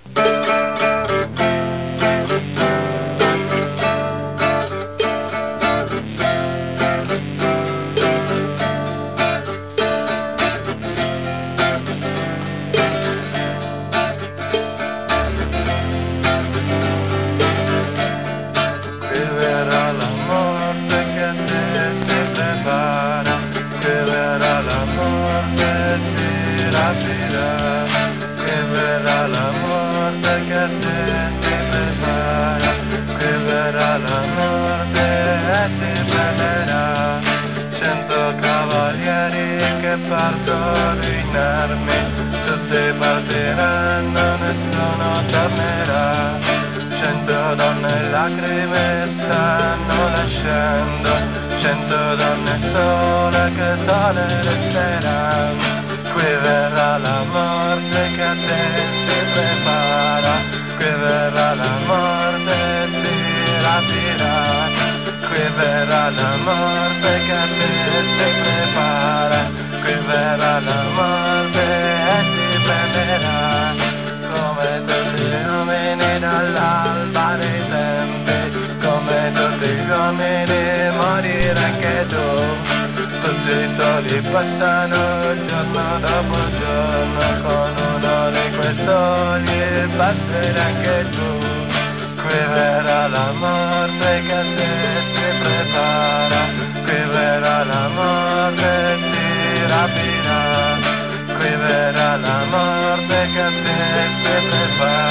Che verrà la morte che a te si prepara, che verrà la morte e ti prenderà. 100 cavalieri che partono in armi, tutti partiranno, nessuno tornerà. 100 donne lacrime stanno nascendo, 100 donne sole che sole resteranno. Qui verrà la morte che a te si prepara, qui verrà la morte e ti rapirà. Qui verrà la morte che a te si prepara, qui verrà la morte e ti prenderà. Come tutti gli uomini dall'alba dei tempi, come tutti gli uomini morirai anche tu. Tutti i soli passano giorno dopo giorno, con uno di quei soli passerai anche tu. Qui verrà la morte che a te si prepara, qui verrà la morte e ti rapirà. Qui verrà la morte che a te si prepara.